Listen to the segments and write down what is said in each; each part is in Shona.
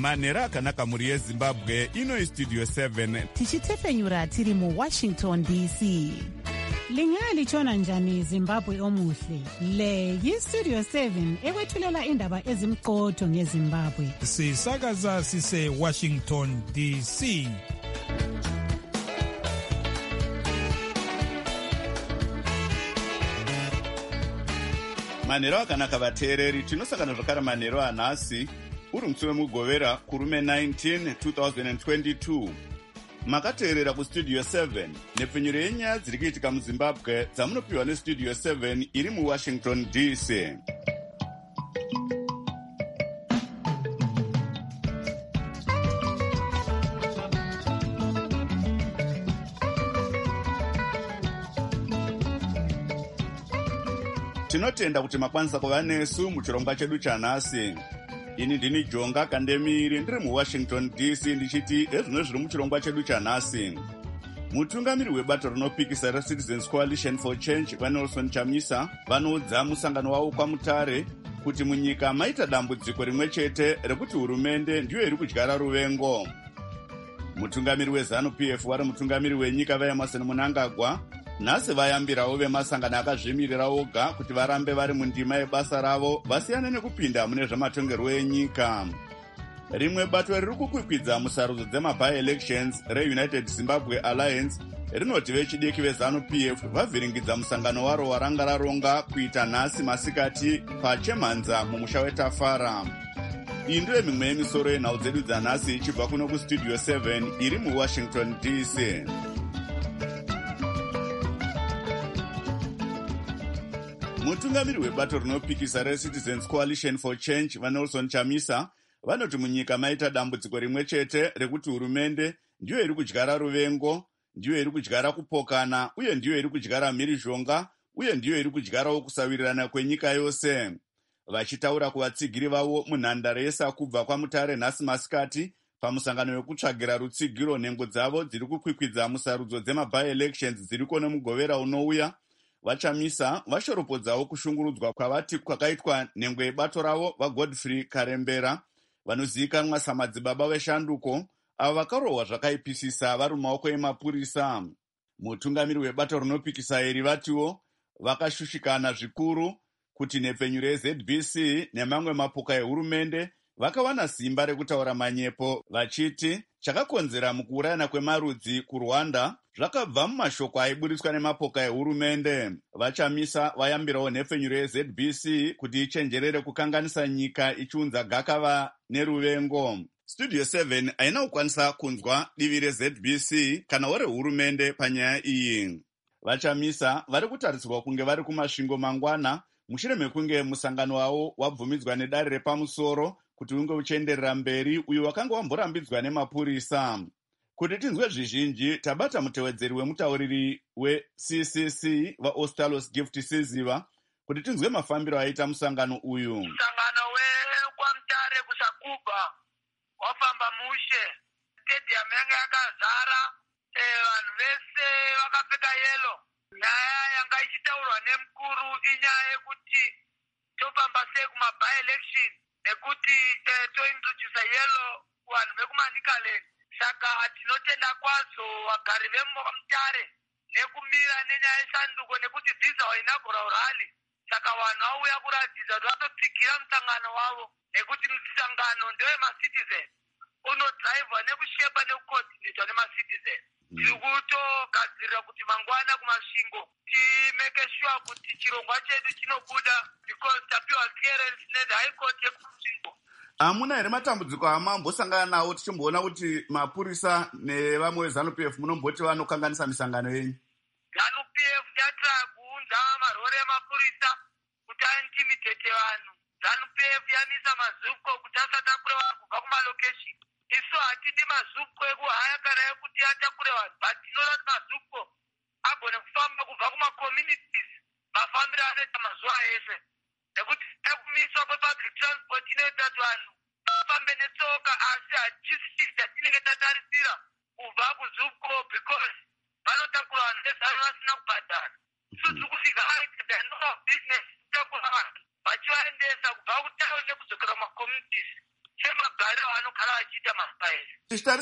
manhero akanaka mhuri yezimbabwe. Ino istudio 7 tichitefenyura tiri muwashington dc. Lingalitshona njani Zimbabwe omuhle? Le yistudio 7 ekwethulela indaba ezimqotho ngeZimbabwe. Sisakaza sise Washington DC. manhero akanaka vateereri, tinosangana zvakare manhero anhasi uri musi wemugovera kurume 19 2022. Makateerera kustudio 7 nepfenyuro yenyaya dziri kuitika muzimbabwe dzamunopiwa nestudio 7 iri muwashington dc. Tinotenda kuti makwanisa kuva nesu muchirongwa chedu chanhasi. Ini ndini Jonga Kandemiri ndiri muWashington DC ndichiti ezvino zviri muchirongwa chedu chanhasi. Mutungamiri webato rinopikisa reCitizens Coalition for Change vaNelson Chamisa vanoudza musangano wavo kwaMutare kuti munyika maita dambudziko rimwe chete rekuti hurumende ndiyo iri kudyara ruvengo. Mutungamiri weZANU-PF vari mutungamiri wenyika vaEmerson Mnangagwa nhasi vayambirawo vemasangano akazvimirira oga kuti varambe vari mundima yebasa ravo vasiyane nekupinda mune zvamatongerwo enyika. Rimwe bato riri kukwikwidza musarudzo dzema-by-elections reUnited Zimbabwe Alliance rinoti vechidiki veZANU-PF vavhiringidza musangano waro waranga raronga kuita nhasi masikati paChemhanza mumusha weTafara. Iyi ndiyo mimwe yemisoro yenhau dzedu dzanhasi ichibva kuno kustudio 7 iri muWashington DC. Mutungamiri webato rinopikisa reCitizens Coalition for Change vaNelson Chamisa vanoti munyika maita dambudziko rimwe chete rekuti hurumende ndiyo iri kudyara ruvengo, ndiyo iri kudyara kupokana, uye ndiyo iri kudyara mhirizhonga, uye ndiyo iri kudyarawo kusawirirana kwenyika yose. Vachitaura kuvatsigiri vavo munhandare yeSakubva kwaMutare nhasi masikati pamusangano wekutsvagira rutsigiro nhengo dzavo dziri kukwikwidza musarudzo dzema-by-elections dziriko nemugovera unouya, vaChamisa vashoropodzawo kushungurudzwa kwavati kwakaitwa nhengo yebato ravo vaGodfrey Karembera vanozivikanwa samadzibaba veshanduko avo vakarohwa zvakaipisisa vari mumaoko emapurisa. Mutungamiri webato rinopikisa iri vatiwo vakashushikana zvikuru kuti nhepfenyuro yeZBC nemamwe mapoka ehurumende vakawana simba rekutaura manyepo vachiti chakakonzera mukuurayana kwemarudzi kuRwanda zvakabva mumashoko aiburitswa nemapoka ehurumende. VaChamisa vayambirawo nhepfenyuro yeZBC kuti ichenjerere kukanganisa nyika ichiunza gakava neruvengo. Studio 7 haina kukwanisa kunzwa divi reZBC kana werehurumende panyaya iyi. VaChamisa vari kutarisirwa kunge vari kumasvingo mangwana mushure mekunge musangano wavo wabvumidzwa nedare repamusoro kuti unge uchienderera mberi uyo wakanga wamborambidzwa nemapurisa. Kuti tinzwe zvizhinji tabata mutevedzeri wemutauriri weCCC vaOstalos Gift Siziva kuti tinzwe mafambiro aita musangano uyu. Musangano wekwamutare kuSakubva wafamba mushe, stadium yanga yakazara, vanhu vese vakapfeka yelo. Nyaya yanga ichitaurwa nemukuru inyaya yekuti tofamba sei kuma-by-election nekuti tointroduce yelo vanhu vekumanikaland. Saka tinotenda kwazvo vagari vemutare nekumira nenyaya yesanduko nekuti this is our inaugural rally. Saka vanhu vauya kuratidza kuti vatotsigira musangano wavo nekuti musangano ndewema-citizen unodhaivhwa nekushepa nekukoordinatwa nema-citizen. Tiri kutogadzirira kuti mangwana kumasvingo timeke sure kuti chirongwa chedu chinobuda because tapiwa clearance neHigh Court yekusvingo. Hamuna here matambudziko amambosangana nawo tichimboona kuti mapurisa nevamwe veZANU-PF munomboti vanokanganisa misangano yenyu? ZANU-PF yatira kuunza marori emapurisa kuti aintimidate vanhu. ZANU-PF yamisa mazupko kuti asatakure vanhu kubva kumalokeshini. Isu hatidi mazupko ekuhaya kana ekuti atakure vanhu, but tinoda kuti mazupko agone kufamba kubva kuma-communities mafambiro anoita mazuva ese. Nekuti ekumiswa kwepublic transport inoita kuti vanhu vafambe netsoka asi hachisi chatinenge tatarisira kubva kuzupko because vanotakura vanhu vezano vasina kubhadhara. Isu tiri kusvika no business kutakura vanhu vachivaendesa kubva kutauni nekudzokera kumacommunities. Chemagari vanogara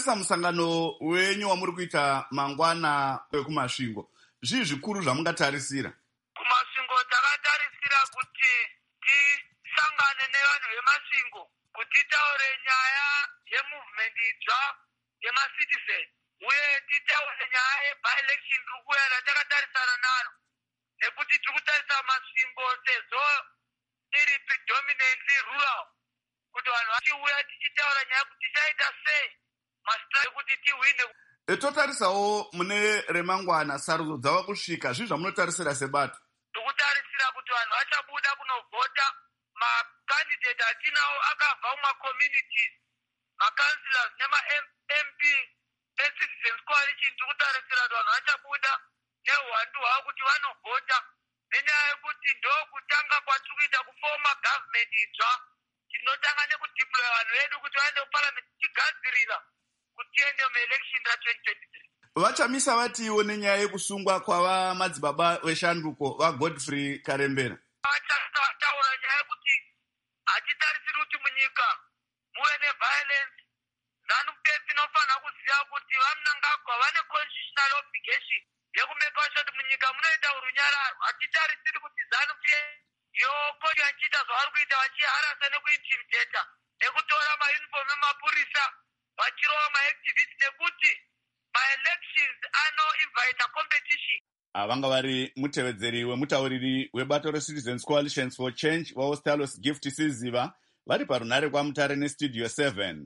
totarisa musangano wenyu wamuri kuita mangwana wekumasvingo, zvii zvikuru zvamungatarisira? Kumasvingo takatarisira kuti tisangane nevanhu vemasvingo kuti taure nyaya yemovement idzva yemacitizen uye titaure nyaya yebi-election riri kuuya ratakatarisana naro, nekuti tiri kutarisa masvingo sezvo iri predominantly rural, kuti vanhu vachiuya tichitaura nyaya kuti tichaita sei masitrai kuti tihwine. Totarisawo mune remangwana, sarudzo dzava kusvika, zvii zvamunotarisira sebato? Tikutarisira kuti vanhu vachabuda kunovhota. Makandidate atinawo akabva mumacommunities, macouncillors nema-MP eCitizens Coalition. Tikutarisira kuti vanhu vachabuda neuwandu hwavo kuti vanovhota, nenyaya yekuti ndokutanga kwatiri kuita kufoma government idzva. Tinotanga nekudeploya vanhu vedu kuti vaende kuparliament tichigadzirira kuti tiende muelection ra2023. Vachamisa vatiwo nenyaya yekusungwa kwava madzibaba veshanduko vaGodfrey Karembera. Vachataura nyaya yekuti hatitarisiri kuti munyika muve neviolence. ZANU-PF inofanira kuziva kuti vaMnangagwa vane constitutional obligation yekumeka sure kuti munyika munoita urunyararo. Hatitarisiri kuti ZANU-PF yokoti vachiita zvavari kuita vachiharasa nekuintimidata nekutora mayunifomu emapurisa vachirova maactivists, nekuti maelections anoinvita competition. Vanga vari mutevedzeri wemutauriri webato reCitizens Coalition for Change vaOstalos Gift Siziva vari parunhare kwaMutare neStudio 7.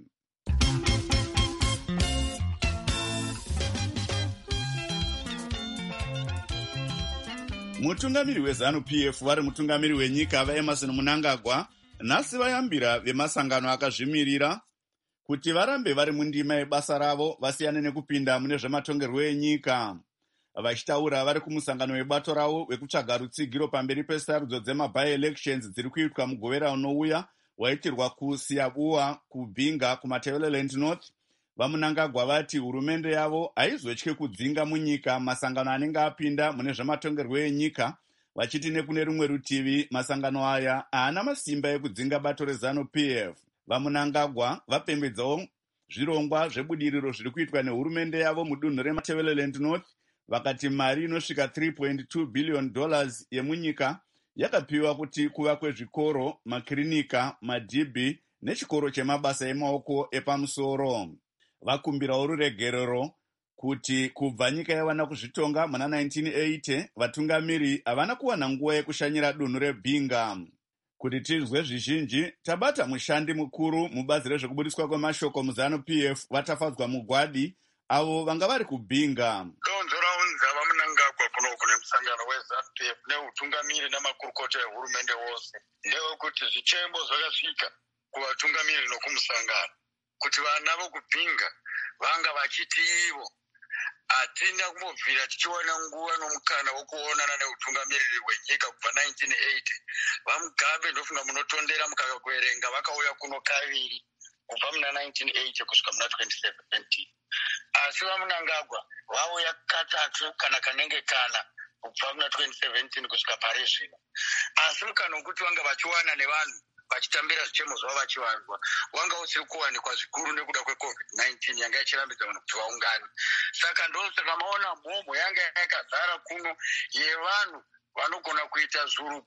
Mutungamiri weZANU-PF vari mutungamiri wenyika vaEmmerson Mnangagwa nhasi vayambira vemasangano akazvimirira kuti varambe vari mundima yebasa ravo vasiyane nekupinda mune zvematongerwo enyika. Vachitaura vari kumusangano webato ravo wekutsvaga rutsigiro pamberi pesarudzo dzemabi-elections dziri kuitwa mugovera unouya waitirwa kuSiabua, kuBhinga, kuMatabeleland North. VaMnangagwa vati hurumende yavo haizotye kudzinga munyika masangano anenge apinda mune zvematongerwo enyika, vachiti nekune rumwe rutivi masangano aya haana masimba ekudzinga bato reZANU-PF. VaMnangagwa vapembedzawo zvirongwa zvebudiriro zviri kuitwa nehurumende yavo mudunhu reMatabeleland North. Vakati mari inosvika $3.2 billion yemunyika yakapiwa kuti kuvakwe zvikoro, makirinika, madhibhi nechikoro chemabasa emaoko epamusoro. Vakumbirawo ruregerero kuti kubva nyika yawana kuzvitonga muna 1980 vatungamiri havana kuwana nguva yekushanyira dunhu reBhinga. Kuti tizwe zvizhinji, tabata mushandi mukuru mubazi rezvekubudiswa kwemashoko muZANU-PF vatafadzwa mugwadi avo vanga vari kuBhinga. Donzo raunza vaMnangagwa kuno kune musangano weZANU-PF neutungamiri namakurukota ehurumende wose ndewekuti zvichemo zvakasvika kuvatungamiri nokumusangano kuti vana vokuBhinga vanga vachiti ivo hatina kumbobvira tichiwana nguva nomukana wokuonana neutungamiriri hwenyika kubva 1980. VaMugabe ndofunga munotondera mukakakuverenga vakauya kuno kaviri kubva muna 1980 kusvika muna 2017. Asi vaMnangagwa vauya katatu kana kanenge kana kubva muna 2017 kusvika pari zvino. Asi mukana wokuti vanga vachiwana nevanhu vachitambira zvichemo zvavo vachivanzwa wanga usiri kuwanikwa zvikuru nekuda kweCovid-19 yanga ichirambidza vanhu kuti vaungane. Saka ndosaka maona mhomho yanga yakazara kuno yevanhu vanogona kuita zviuru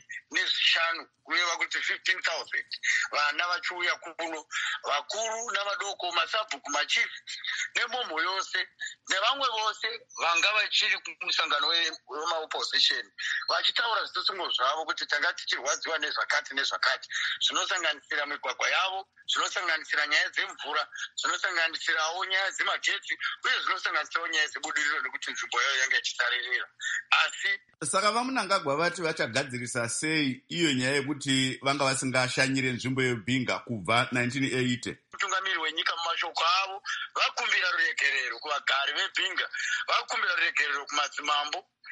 15 kureva kuti 15,000 vana vachiuya kuno, vakuru navadoko, masabhuku, machifu nemhomho yose nevamwe vose vanga vachiri kumusangano wemaopposition vachitaura zvitosungo zvavo kuti tanga tichirwadziwa nezvakati nezvakati, zvinosanganisira migwagwa yavo, zvinosanganisira nyaya dzemvura, zvinosanganisirawo nyaya dzemagetsi uye zvinosanganisirawo nyaya dzebudiriro nekuti nzvimbo yayo yanga ichisaririra. Asi saka vaMnangagwa vati vachagadzirisa sei iyo nyaya yekuti vanga vasingashanyire nzvimbo yeBhinga kubva 1980. Mutungamiri wenyika mumashoko avo vakumbira ruregerero kuvagari veBhinga, vakumbira ruregerero kumadzimambo,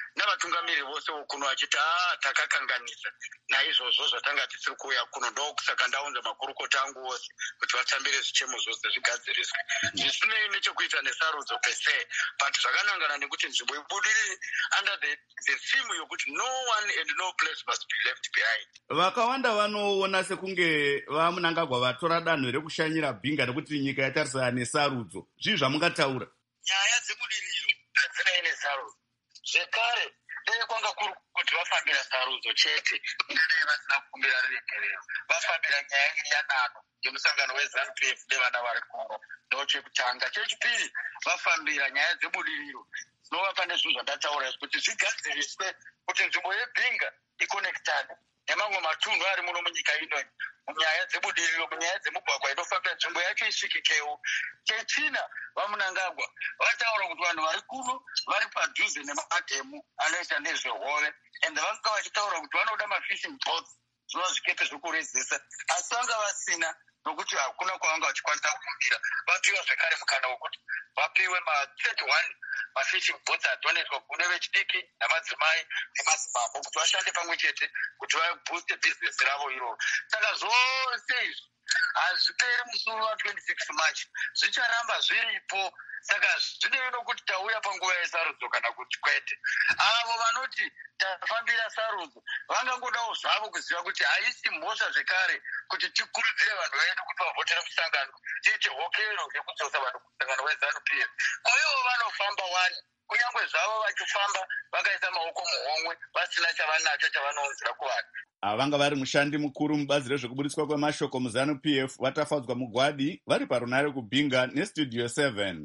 navatungamiri vose vokuno vachiti takakanganisa naizvozvo zvatanga tisiri kuuya kuno. Ndokusaka ndaunza makurukota angu ose kuti vatambire zvichemo zvose zvigadziriswe zvisinei nechekuita nesarudzo pese, but zvakanangana nekuti nzvimbo ibudirire under the theme yokuti no one and no place must be left behind. Vakawanda vanoona sekunge vaMunangagwa vatora danho rekushanyira Bhinga nekuti nyika yatarisana nesarudzo. Zvii zvamungataura? Nyaya dzebudiriro hadzinayi nesarudzo. Zvekare dai kwanga kuri kuti vafambira sarudzo chete, ingadai vasina kukumbira ruregerero. Vafambira nyaya iri yanano yemusangano weZANU-PF nevana vari kuno. Ndochekutanga. Chechipiri, vafambira nyaya dzebudiriro dzinova pane zvinhu zvandataura kuti zvigadziriswe kuti nzvimbo yeBhinga ikonekitane nemamwe matunhu ari muno munyika ino. Munyaya dzebudiriro, munyaya dzemugwagwa inofambira nzvimbo yacho isvikikewo. Chechina, vaMunangagwa vataura kuti vanhu vari kuno vari padhuze nemadhemu anoita nezvehove, ende vanga vachitaura kuti vanoda mafishing boats, zvinova zvikepe zvokurezesa, asi vanga vasina nokuti hakuna kwavanga vachikwanisa kukumbira. Vapiwa zvekare mukana wokuti vapiwe ma-31 mafishing boats adonetwa kune vechidiki namadzimai nemadzimambo kuti vashande pamwe chete kuti vabooste bhizinesi ravo iroro. Saka zvose izvi hazviperi musoro wa26 March, zvicharamba zviripo. Saka zvinei nokuti tauya panguva yesarudzo kana kuti kwete. Avo vanoti tafambira sarudzo vangangodawo zvavo kuziva kuti haisi mhosva zvekare kuti tikurudzire vanhu vedu kuti vavhotera musangano, tiite hokero yekudzosa vanhu kumusangano weZANU-PF. Koivo vanofamba wani, kunyange zvavo vachifamba vakaisa maoko muhomwe vasina chavanacho chavanounzira kuvanhu. Vanga vari mushandi mukuru mubazi rezvekubudiswa kwemashoko muZANU-PF vatafadzwa mugwadi vari parunare kuBhinga neStudio 7.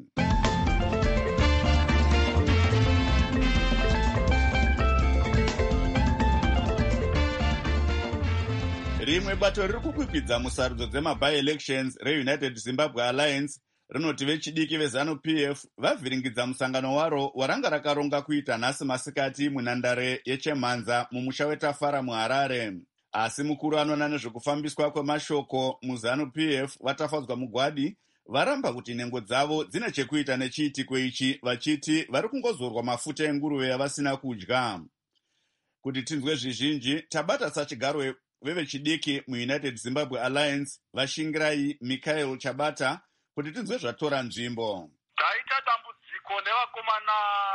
Rimwe bato riri kukwikwidzwa musarudzo dzemabi-elections reUnited Zimbabwe Alliance rinoti vechidiki veZANU-PF vavhiringidza musangano waro waranga rakaronga kuita nhasi masikati munhandare yeChemhanza mumusha weTafara muHarare. Asi mukuru anoona nezvekufambiswa kwemashoko muZANU-PF vatafadzwa mugwadi varamba kuti nhengo dzavo dzine chekuita nechiitiko ichi, vachiti vari kungozorwa mafuta enguruve yavasina kudya. Kuti tinzwe zvizhinji, tabata sachigaro vevechidiki muUnited Zimbabwe Alliance vashingirai Michael Chabata kuti tinzwe zvatora nzvimbo. Taita dambudziko nevakomana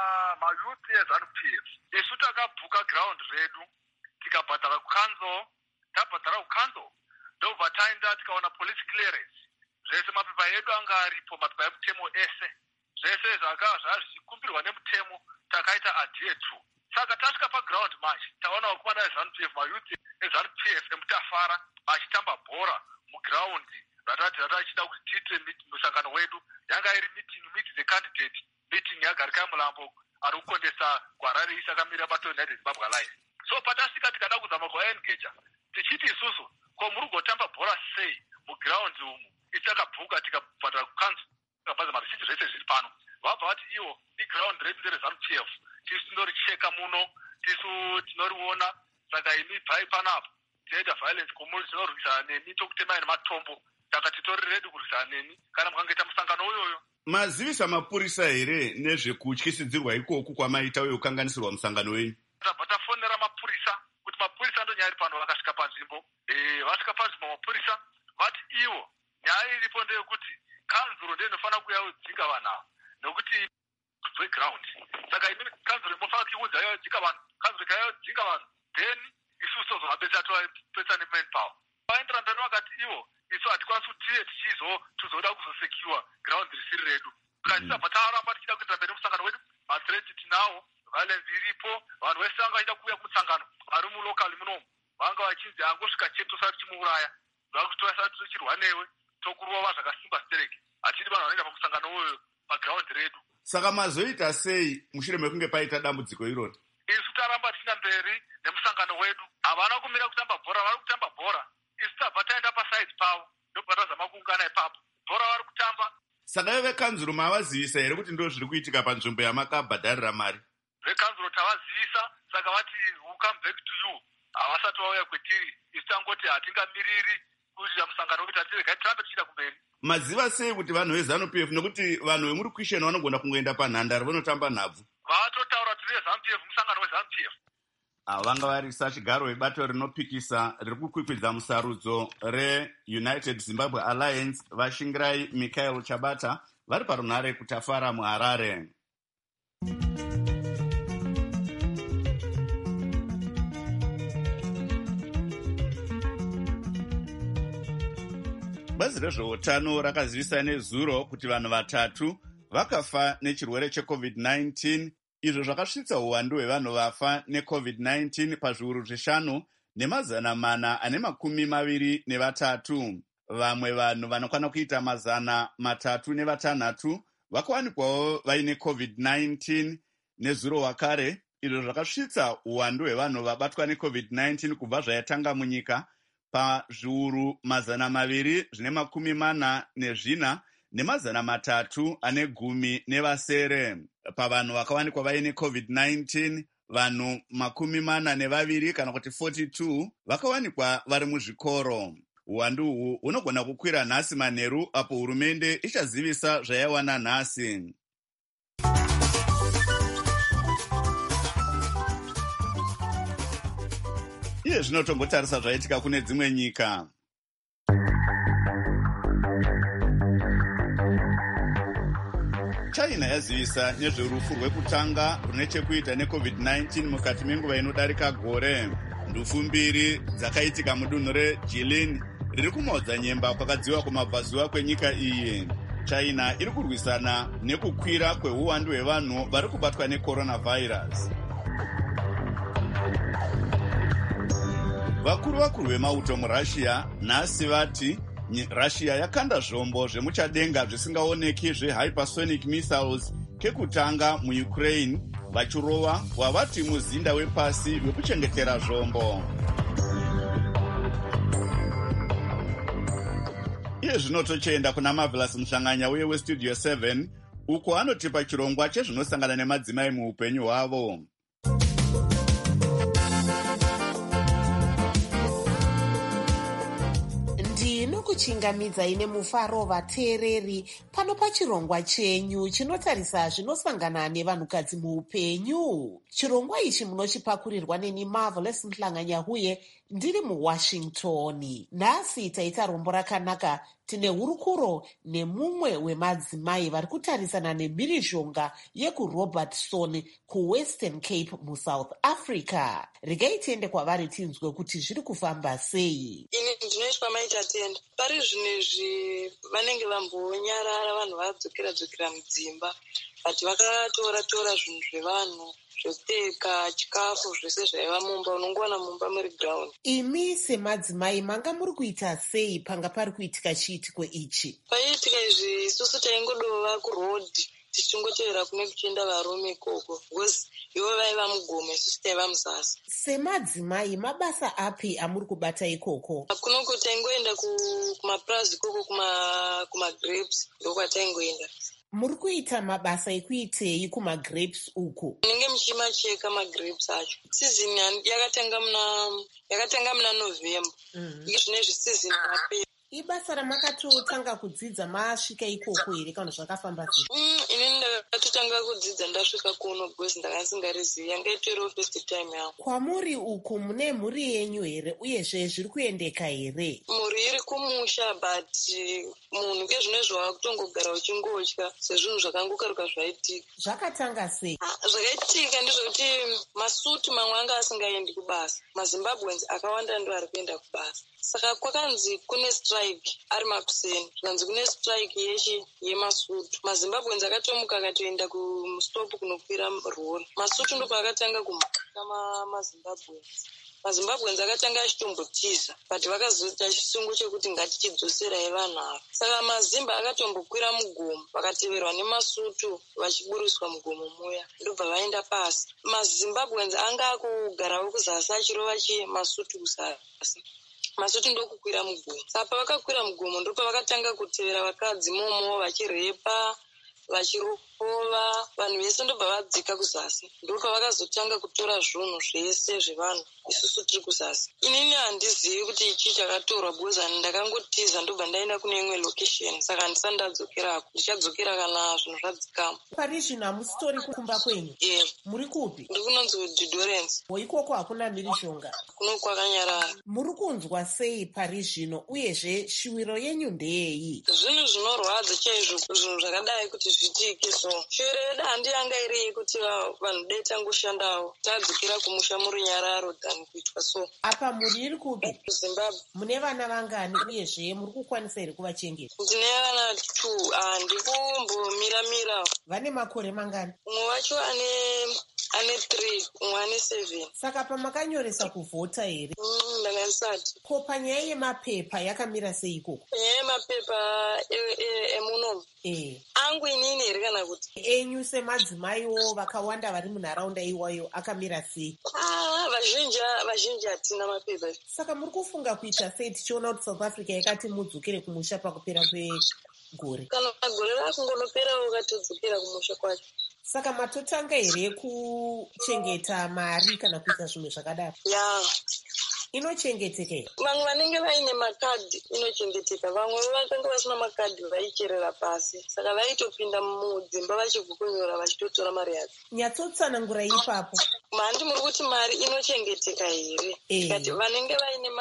mayuthi eZANU-PF. Isu takabhuka ground redu, tikabhadhara kukanzo, tabhadhara kukanzo, ndobva taenda tikaona police clearance. Zvese mapepa edu anga aripo, mapepa emutemo ese. Zvese zvakava zvichikumbirwa nemutemo, takaita adhere to. Saka tasvika paground match, taona vakomana veZANU-PF, mayuthi eZANU-PF emutafara achitamba bhora mugraundi ratachida kuti tiite musangano wedu. Yanga iri meeting the candidate, meeting yaGarikai Mulambo ari kukondesa kuHarare East akamira bato United Zimbabwe Alliance. So patasvika tikada kuzama kuvaengage, tichiti isusu ko muri kutamba bhora sei mugraundi umu, itakabhuka tikabhadhara kukanzo tikabhaza marisiti zvese zviri pano. Vabva vati iwo iground redu reZANU-PF, tisu tinoricheka muno, tisu tinoriona, saka imi bhai panapa tiita violence komuri tinorwisana nemi, tokutemai nematombo. Saka titori redu kurwisana nemi kana mukangoita musangano uyoyo. Mazivisa mapurisa here nezvekutyisidzirwa ikoku kwamaita uye kukanganisirwa musangano wenyu? Tabva tafonera mapurisa kuti mapurisa ndonyaya iri pano. Vakasvika panzvimbo, vasvika panzvimbo mapurisa vati iwo nyaya iripo ndeyekuti kanzuro ndiyo inofanira kuuya kudzinga vanhu ava nokuti ground. Saka imi kanzuro inofanira kuiudza yodzinga vanhu, kanzuro ikayodzinga vanhu, then isusu tozohambesa toapesa nemain power. Vaendera mberi vakati iwo isu hatikwanisi kuti tizoda kuzosekiwa ground risiri redu. Tisabva taramba tichida kuenda mberi musangano wedu, mathreat tinawo, violence iripo, vanhu vese vanga vachida kuuya kumusangano vari mulokali munomu vanga vachinzi angosvika chete tosati timuuraya, vakuti tosati tichirwa newe, tokurova zvakasimba stereki. Hatidi vanhu vanoenda pamusangano uyoyo paground redu. Saka mazoita sei mushure mekunge paita dambudziko iroro? Isu taramba tichina mberi nemusangano wedu, havana kumira kutamba bhora, vari kutamba bhora. Isu tabva taenda paside pavo, ndobva tazama kuungana ipapo, bhora vari kutamba. Saka ive kanzuro mavazivisa here kuti ndo zviri kuitika panzvimbo yamakabhadharira mari? Vekanzuro tavazivisa, saka vati we'll come back to you. Havasati vauya kwetiri, isu tangoti hatingamiriri kuitira musangano kuti hatiregai tirambe tichida kumberi. Maziva sei kuti vanhu veZANU-PF, nekuti vanhu vemuri Christian vanogona kungoenda panhandare vanotamba nhabvu? Vatotaura kuti veZANU-PF, musangano weZANU-PF. Vanga varisa chigaro vebato rinopikisa riri kukwikwidza musarudzo reUnited Zimbabwe Alliance Vashingirai Michael Chabata vari parunhare kutafara muHarare. Bazi rezveutano rakazivisa nezuro kuti vanhu 3 vakafa nechirwere cheCovid-19, izvo zvakasvitsa uwandu hwevanhu vafa neCovid-19 pazviuru 5,423. Vamwe vanhu vanokwana kuita 306 vakawanikwawo vaine COVID-19 nezuro wakare, izvo zvakasvitsa uwandu hwevanhu vabatwa neCovid-19 kubva zvayatanga munyika pazviuru 244 ne310 pavanhu vakawanikwa vaine COVID-19. Vanhu 42 kana kuti 42 vakawanikwa vari muzvikoro. Uwandu uhu hunogona kukwira nhasi manheru apo hurumende ichazivisa zvayawana nhasi. Iye zvino tombotarisa zvaitika kune dzimwe nyika. China yazivisa nezverufu rwekutanga rune chekuita neCovid-19 mukati menguva inodarika gore. Ndufu 2 dzakaitika mudunhu reJilin riri kumaodza nyemba kwakadziwa kumabvazuva kwenyika iyi. China iri kurwisana nekukwira kweuwandu hwevanhu vari kubatwa necoronavirus. Vakuru vemauto muRussia nhasi vati Russia yakanda zvombo zvemuchadenga zvisingaoneki zvehypersonic missiles kekutanga muUkraine, vachirova wavati muzinda wepasi wekuchengetera zvombo. Iye zvino tochienda kuna Marvelous Mushanganya uye weStudio 7 uko anotipa chirongwa chezvinosangana nemadzimai muupenyu hwavo. Kuchingamidza ine mufaro vateereri pano pachirongwa chenyu chinotarisa zvinosangana nevanhukadzi muupenyu. Chirongwa ichi munochipakurirwa neni Marvelous Muhlanganya uye ndiri muWashington. Nhasi taita rombo rakanaka. Tine hurukuro nemumwe wemadzimai vari kutarisana nemhirizhonga yekuRobertson kuWestern Cape muSouth Africa. Regai tiende kwavari tinzwe kuti zviri kufamba sei. Ini ndinoitwa maita tenda. Pari zvinezvi vanenge vambonyarara vanhu vadzokera mudzimba. Vati vakatora zvinhu zvevanhu zvekuteka, chikafu, zvese zvaiva mumba, unongowana mumba muri ground. Imi semadzimai manga muri kuita sei panga pari kuitika chiitiko ichi? Paiitika izvi isusu taingodova kurodhi tichingotevera kune kuchienda varume ikoko because ivo vaiva mugome isusu taiva musasa. Semadzimai mabasa api amuri kubata ikoko? Kunoko taingoenda kumapurazi ikoko kumagrapes ndokwataingoenda. Muri kuita mabasa ekuitei kumagrapes uku? Munenge muchimacheka magrapes acho. Season yakatanga muna November. Zvinezvi season yapera. Ibasa ramakatotanga kudzidza masvika ikoko here kana zvakafamba sei? Ini ndakatotanga kudzidza ndasvika kuno because ndakasingarizivi, yanga itoriwo first time yangu. Kwamuri uku mune mhuri yenyu here uyezve zviri kuendeka here? Mhuri iri kumusha but munhu ngezvinezvi wakutongogara uchingodya sezvinhu zvakangokaruka zvaitika. Zvakatanga sei? Zvakaitika ndizvokuti masutu mamwe anga asingaendi kubasa. MaZimbabweans akawanda ndo ari kuenda kubasa. Saka kwakanzi kune strike ari makuseni. Zvanzi kune strike yemasutu. MaZimbabweans akatomuka akatoenda kustop kunokwira rori. Masutu ndo paakatanga kumhaka maZimbabweans. MaZimbabweans akatanga achitombotiza but vakazoita chisungu chekuti ngatichidzoserai vanhu ava. Saka maZimba akatombokwira mugomo vakateverwa nemasutu vachiburiswa mugomo muya ndobva vaenda pasi. MaZimbabweans anga akugarawo kuzasi achirova masutu kuzasi. Masutu ndokukwira mugomo. Saka pavakakwira mugomo ndipo vakatanga kutevera vakadzi momo vachirepa, vachiropa mukova, vanhu vese ndobva vadzika kuzasi. Ndopavakazotanga kutora zvinhu zvese zvevanhu, isusu tiri kuzasi. Inini handizivi kuti ichi chakatorwa because ndakangotiza ndobva ndaenda kune imwe location, saka handisati ndadzokerako. Ndichadzokera kana zvinhu zvadzikamo. Pari zvino hamusitori kumba kwenyu? Muri kupi? Ndiri kunonzi Didorens. Ikoko hakuna mhirizhonga? Kuno kwakanyarara. Muri kunzwa sei pari zvino, uyezve shuviro yenyu ndeyei? Zvinhu zvinorwadza chaizvo, zvinhu zvakadai kuti zvitike. So shuviro yedu handiyanga iri kuti vanhu dai tangoshandawo, tadzikira kumusha muri nyararo than kuitwa so. Apa muri iri kupi? Zimbabwe. Mune vana vangani, uyezve muri kukwanisa here kuvachengeta? Ndine vana 2, handikumbomira-mira. Vane makore mangani? Umwe wacho ane 3, umwe ane 7. Saka pamakanyoresa kuvhota here? Ndakasati. Ko panyaya yemapepa yakamira sei ikoko? Nyaya yemapepa emunomu. Angu inini here kana kuti? Enyu semadzimaiwo vakawanda vari munharaunda iwayo akamira sei? Vazhinji hatina mapepa. Saka muri kufunga kuita sei tichiona kuti South Africa yakati mudzokere kumusha pakupera kwegore? Kana gore rakungonopera ukatodzokera kumusha kwacho. Saka matotanga here kuchengeta mari kana kuita zvimwe zvakadaro? Inochengeteka here? Vamwe vanenge vaine makadhi inochengeteka, vamwe vakanga vasina makadhi vaicherera pasi, saka vaitopinda mudzimba vachigokonyora vachitotora mari yacho. Nyatsotsanangura ipapo. Mandi muri kuti mari inochengeteka here? Kati vanenge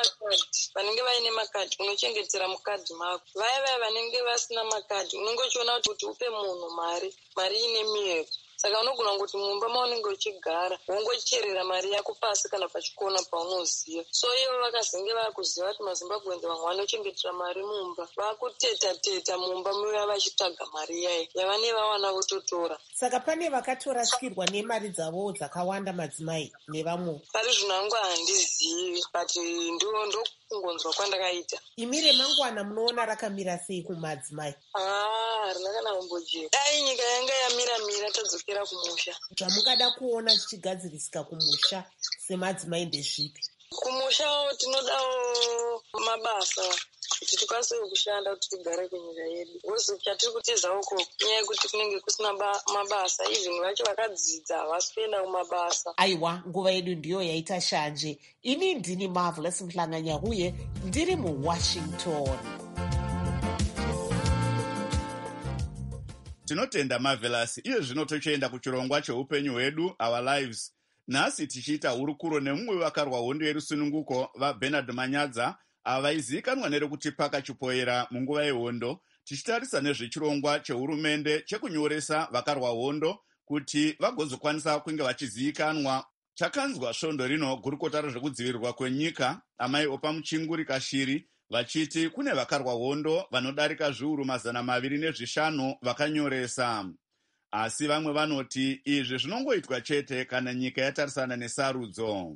vaine makadhi unochengetera mukadhi mako. Vaya vanenge vasina makadhi unongochiona kuti upe munhu mari ine miyero. Saka unogona kuti mumba maunenge uchigara wongocherera mari yako pasi kana pachikona paunoziva. So ivo vakazenge vakuziva kuti maZimbabweans vamwe vanochengetera mari mumba, vakuteta mumba muya vachitsvaga mari yayo yavane vawana vototora. Saka pane vakatorasirwa nemari dzavo dzakawanda madzimai nevamwe? Pari zvino hangu handizivi, but ndo kungonzwa kwandakaita. Imi remangwana munoona rakamira sei kumadzimai? Harina kana kumbojeka. Dai nyika yanga yamira tadzokera kumusha. Zvamungada kuona zvichigadzirisika kumusha semadzimai ndezvipi? Kumusha tinodawo mabasa kuti tikwanise kushanda kuti tigare kunyika yedu. Uzi chatiri kutiza uko nyaya yekuti kunenge kusina mabasa, even vacho vakadzidza havasi kuenda kumabasa. Aiwa, nguva yedu ndiyo yaita shanje. Ini ndini Marvelous Mhlanganya uye ndiri muWashington. Tinotenda Marvelous. Iye zvino tochienda kuchirongwa cheupenyu hwedu, Our Lives. Nhasi tichiita hurukuro nemumwe vakarwa hondo yerusununguko vaBernard Manyadza avaizivikanwa nerekuti pakachipoera munguva yehondo, tichitarisa nezvechirongwa chehurumende chekunyoresa vakarwa hondo kuti vagozokwanisa kunge vachizivikanwa. Chakanzwa svondo rino gurukota rezvekudzivirirwa kwenyika Amai Opa Muchinguri Kashiri vachiti kune vakarwa hondo vanodarika zviuru 205 vakanyoresa. Asi vamwe vanoti izvi zvinongoitwa chete kana nyika yatarisana nesarudzo.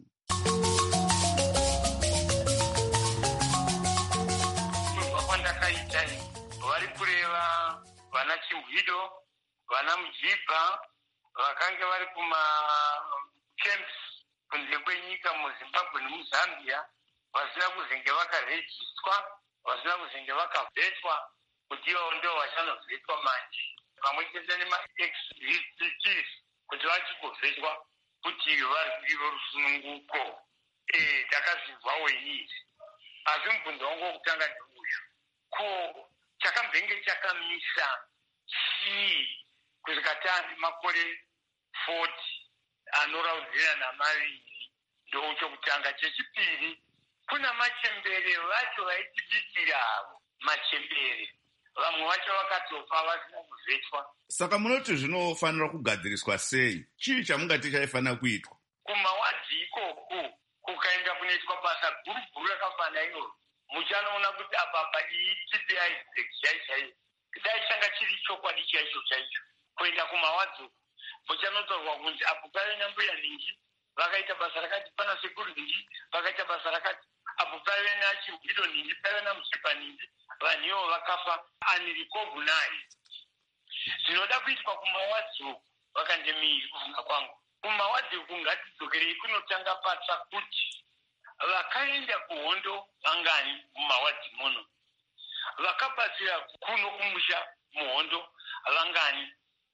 Kwandakaita vari kureva vana Chimbwido, vana Mujibha vakange vari kumacamps kunze kwenyika muZimbabwe nemuZambia, vasina kuzenge vakarejistwa, vasina kuzenge vakavhetwa kuti ivo ndio vachanovhetwa manje, pamwe chete nema-ex-refugees kuti vachigovhetwa kuti vari kurivo rusununguko. Takazvizwawo izvi. Asi mubvunzo wangu wokutanga ndeuyu. Ko chakambenge chakamisa chii kusvika taane makore 40 anoraudzirana maviri? Ndo chokutanga. Chechipiri, kuna machembere vacho vaitibikira avo machembere, vamwe vacho vakatofa vasina kuvhetwa. Saka munoti zvinofanira kugadziriswa sei? Chii chamungati chaifanira kuitwa? Kumawadhi ikoko kukaenda kunoitwa basa guru rakafanana iroro, muchanoona kuti apa iyi TPI chaichaiyo dai changa chiri chokwadi chaicho kuenda kumawadhi muchanotorwa kunzi apo pave nambuya ningi vakaita basa rakati, pana sekuru ningi vakaita basa rakati, apo pave naChimbwido ningi, pave naMuchibha ningi, vanhu ivo vakafa unrecognized. Zvinoda kuitwa kumawadhi vakandemiri kufunga kwangu. Kumawadhi uku ngatidzokerei kunotanga patsva kuti vakaenda kuhondo vangani mumawadhi vakabatsira kuno kumusha muhondo vangani,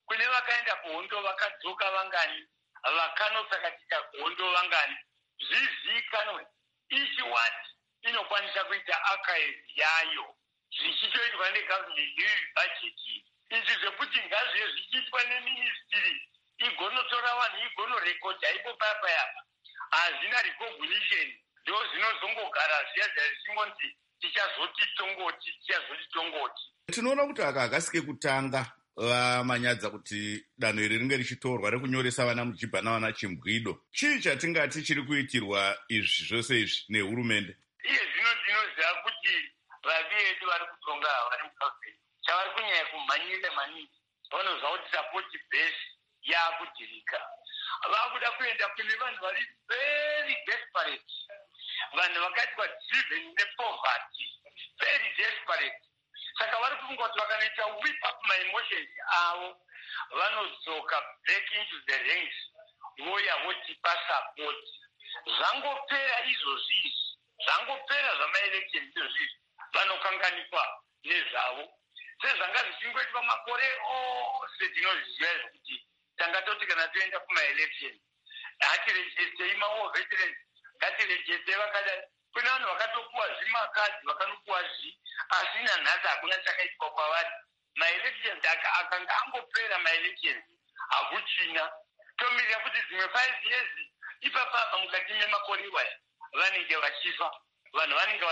kune vakaenda kuhondo vakadzoka vangani, vakanosakatika kuhondo vangani. Zvizikanwe ichi wadi inokwanisa kuita archive yayo zvichitoitwa negovernment budget. Izvi zvekuti ngazviye zvichiitwa neministry igonotora vanhu igonorekodha ipo papayapa hazvina recognition, ndo zvinozongogara zviya zvichingonzi tichazoti tongoti. Tinoona kuti aka hakasike kutanga vamanyadza kuti danho iri ringe richitorwa rekunyoresa vana mujibha navana chimbwido. Chii chatingati chiri kuitirwa izvi zvose izvi nehurumende? Iye zvino ndinoziva kuti vavi vedu vari kutonga vari mugavheni chavari kunyanya kumhanyira maningi, vanoziva kuti sapoti base yaakudhirika. Vakuda kuenda kune vanhu vari very desperate, vanhu vakaitwa driven nepoverty, very desperate. Saka vari kungoti vakanoita whip up my emotions avo vanodzoka back into the ranks, voya votipa support. Zvangopera izvozvi, zvangopera zvamaelection izvozvi, vanokanganikwa nezvavo. Sezvanga zvichingoitwa makore ose tinoziva kuti tangatoti kana toenda kumaelection hatirejestei mawo veterans, ngatirejestei vakadai. Kune vanhu vakatopuwa zvimakadhi vakanopuwa asina nhasi hakuna chakaitwa kwavari. Maelections akanga angopera maelections hakuchina. Tomirira kuti dzimwe 5 years ipapapa mukati memakore iwaya vanenge vachifa, vanhu vanenge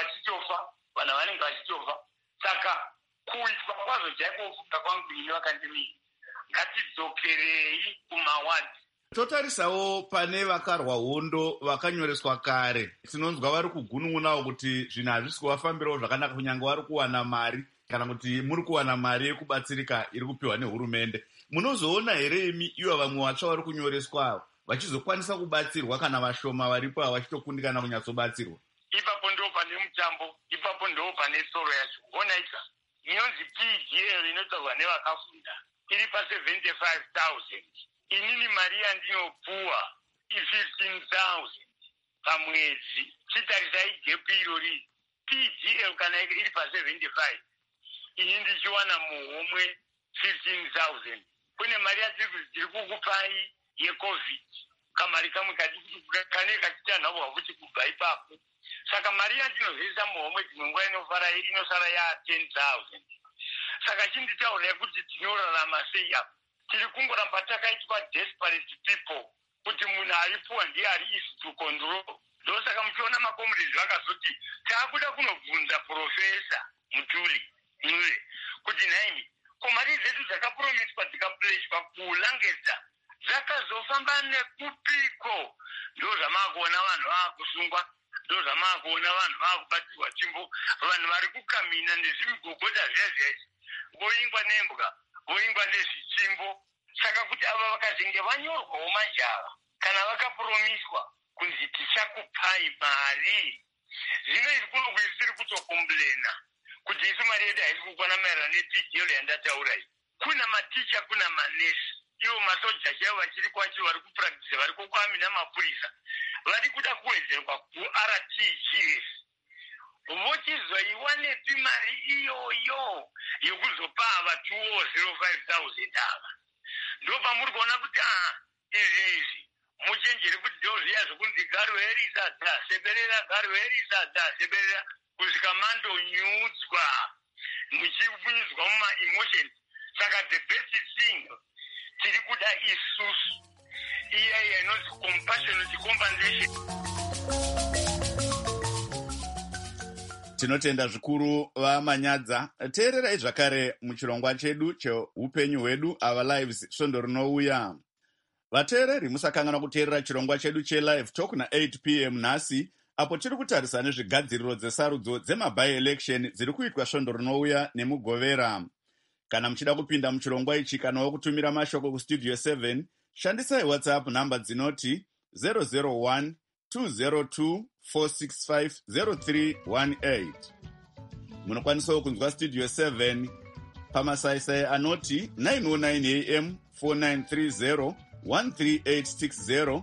vachitofa. Saka kuitwa kwazvo chaikofuka kwangu ini vakandimira, ngatidzokerei kumawadhi. Totarisawo pane vakarwa hondo vakanyoreswa kare. Tinonzwa vari kugunun'unawo kuti zvinhu hazvisi kuvafambirawo zvakanaka kunyange vari kuwana mari kana kuti muri kuwana mari yekubatsirika iri kupiwa nehurumende. Munozoona here imi ivo vamwe vatsva vari kunyoreswa vachizokwanisa kubatsirwa kana vashoma varipo havachitokundikana kunyatsobatsirwa? Ipapo ndo pane mutambo, ipapo ndo pane soro yacho. Onaika inonzi PGL inotorwa nevakafunda iri pa75,000. Inini mari yandinopuwa i15,000 pamwedzi. Chitarisai gap irori. PGL kana iri pa75, ini ndichiwana muhomwe 15,000. Kune mari yadziri kukupai yeCovid, kamari kamwe kane kachitanhabwa kuti kubva ipapo. Saka mari yandinozoisa muhomwe dzimwe nguva inosara ya10,000. Saka chinditaurira kuti tinorarama sei apa. Tiri kungoramba takaitwa desperate people, kuti munhu aripuwa ndiye ari easy to control. Ndosaka muchiona makomrades vakazoti taakuda kunobvunza Profesa Mutuli kuti naimi komari dzedu dzakapromiswa dzikapureshwa kulangedza dzakazofamba nekupiko. Ndo zvamakuona vanhu vaakusungwa, ndo zvamakuona vanhu vaakubatirwa chimbo, vanhu vari kukamina nezvimigogota zvezvese, voingwa nembwa, voingwa nezvichimbo. Saka kuti ava vakazenge vanyorwawo majava kana vakapromiswa kunzi tichakupai mari, zvino iri kuno kuisi tiri kutokomblena kuti isu mari yedu haisi kukwana maererano nePGL yandataura iyi. Kuna maticha, kuna manesi, ivo masoja chaivo vachiri kwacho vari kupuractice, vari kokwami namapurisa, vari kuda kuwedzerwa kuRTGS. Vochizoiwanepi mari iyoyo yokuzopa ava 205,000 ava? Ndo pamuri kuona kuti izvi muchenjeri kuti ndo zviya zvokunzi garwerisa dha seberera, garwerisa dha seberera, kusvika mandonyudzwa muchibunyudzwa muma-emotions. Saka the best thing tiri kuda isusu iya inonzi compassionate compensation. Tinotenda zvikuru vamanyadza. Teererai zvakare muchirongwa chedu cheupenyu hwedu, Our Lives, svondo rinouya. Vateereri musakangana kuteerera chirongwa chedu chelive talk na8 p.m. nhasi, apo tiri kutarisa nezvigadziriro dzesarudzo dzemaby-election dziri kuitwa svondo rinouya nemugovera. Kana muchida kupinda muchirongwa ichi kana kutumira mashoko kustudio 7, shandisai WhatsApp namba dzinoti 001 202 465 0318. Munokwanisawo kunzwa Studio 7 pamasaisai anoti 909 AM 4930 13860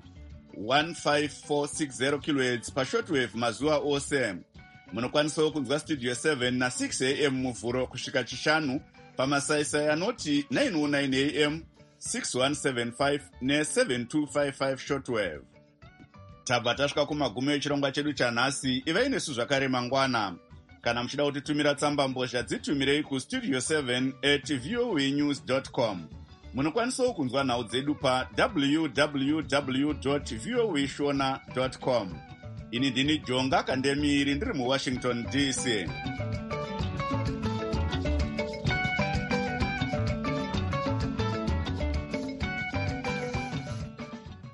15460 kHz pashortwave mazuva ose. Munokwanisawo kunzwa Studio 7 na 6 AM muvhuro kusvika chishanu pamasaisai anoti 909 AM 6175 ne7255 shortwave. Tabva tasvika kumagumo echirongwa chedu chanhasi. Ivai nesu zvakare mangwana. Kana muchida kutitumira tsamba mbozha dzitumirei kustudio7@voanews.com. Munokwanisawo kunzwa nhau dzedu pa www.voashona.com. Ini ndini Jonga Kandemiri ndiri muWashington DC.